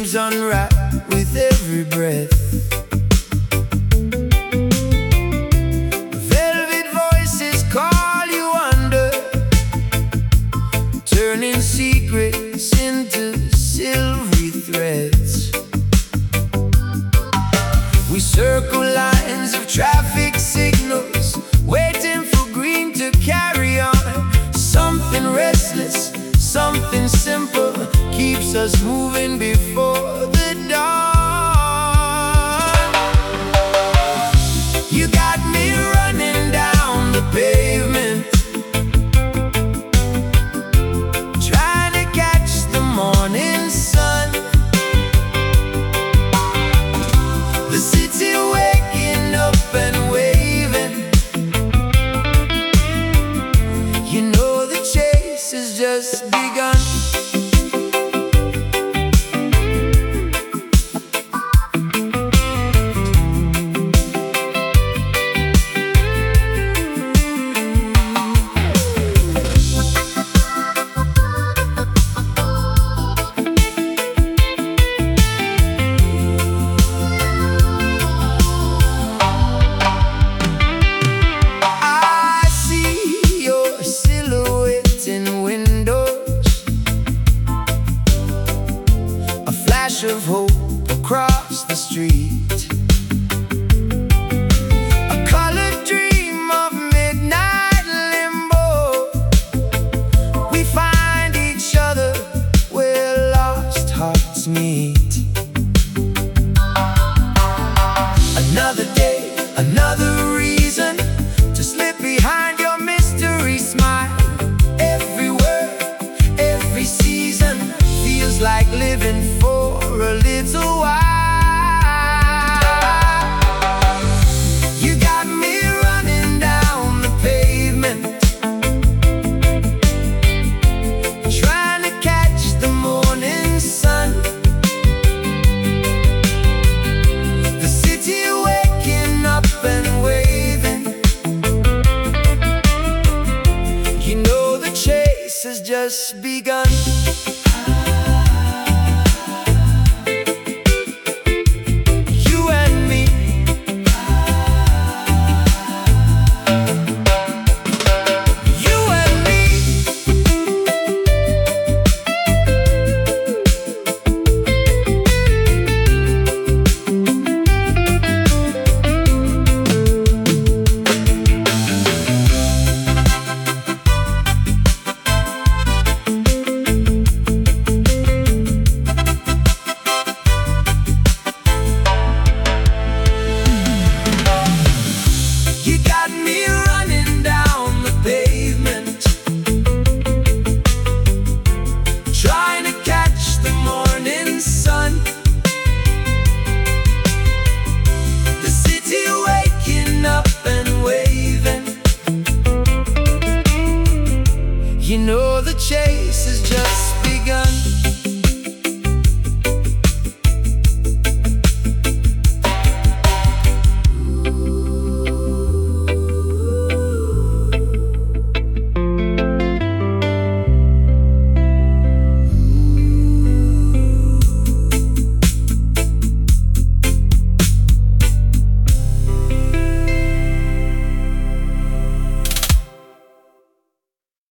dreams unwrap with every breath. Velvet voices call you under, turning secrets into silvery threads. We circle lines of traffic signals, waiting for green to carry on. Something restless, something simple, keeps us moving before the dawn. You got me running down the pavement, trying to catch the morning sun. The city waking up and waving. You know the chase has just begun. Of hope across the street, a colored dream of midnight limbo. We find each other where lost hearts meet. Another day, another reason to slip behind your mystery smile. Every word, every season feels like living for a little while. You got me running down the pavement, trying to catch the morning sun. The city waking up and waving. You know the chase has just begun. You know the chase has just begun.